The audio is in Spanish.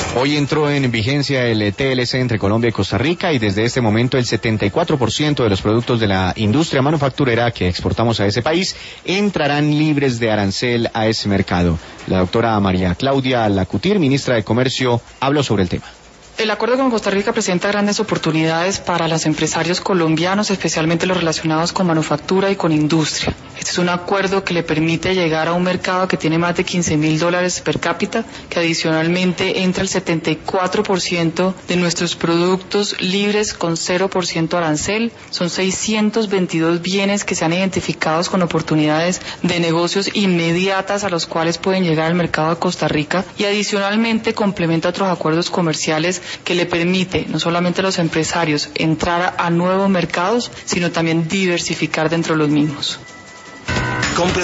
Hoy entró en vigencia el TLC entre Colombia y Costa Rica y desde este momento el 74% de los productos de la industria manufacturera que exportamos a ese país entrarán libres de arancel a ese mercado. La doctora María Claudia Lacutir, ministra de Comercio, habló sobre el tema. El acuerdo con Costa Rica presenta grandes oportunidades para los empresarios colombianos, especialmente los relacionados con manufactura y con industria. Este es un acuerdo que le permite llegar a un mercado que tiene más de $15,000 per cápita, que adicionalmente entra el 74% de nuestros productos libres con 0% arancel. Son 622 bienes que se han identificado con oportunidades de negocios inmediatas a los cuales pueden llegar al mercado de Costa Rica y adicionalmente complementa otros acuerdos comerciales que le permite no solamente a los empresarios entrar a nuevos mercados, sino también diversificar dentro de los mismos.